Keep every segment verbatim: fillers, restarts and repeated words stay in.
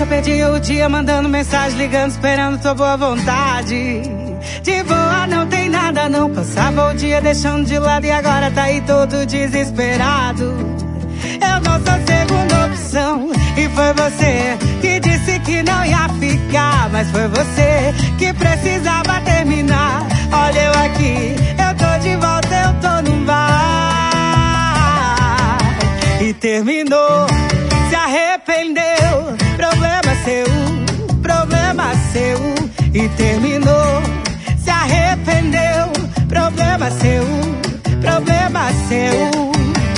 trouxa, perdi o dia mandando mensagem, ligando, esperando tua boa vontade. De boa não tem nada não, passava o dia deixando de lado e agora tá aí todo desesperado. Eu não sou segunda opção e foi você que disse que não ia ficar, mas foi você que precisava terminar. Olha eu aqui, eu tô de volta, eu tô no bar. E terminou, se arrependeu, problema seu, problema seu. E terminou, se arrependeu, problema seu, problema seu.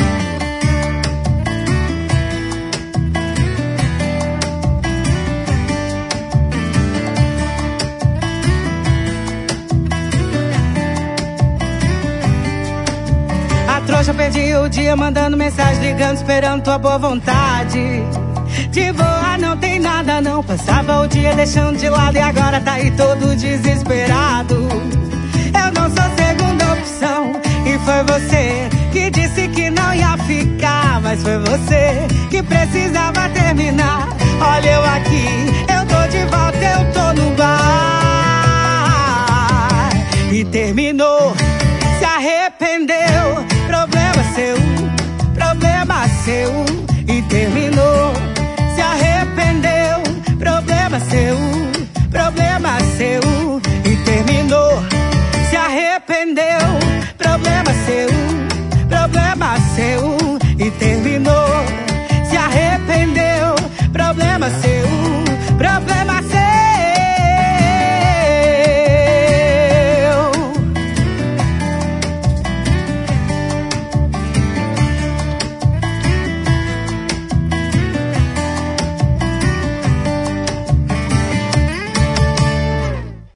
Trouxa, perdi o dia mandando mensagem, ligando, esperando tua boa vontade. De boa não tem nada não, passava o dia deixando de lado e agora tá aí todo desesperado. Eu não sou segunda opção e foi você que disse que não ia ficar, mas foi você que precisava terminar. Olha eu aqui,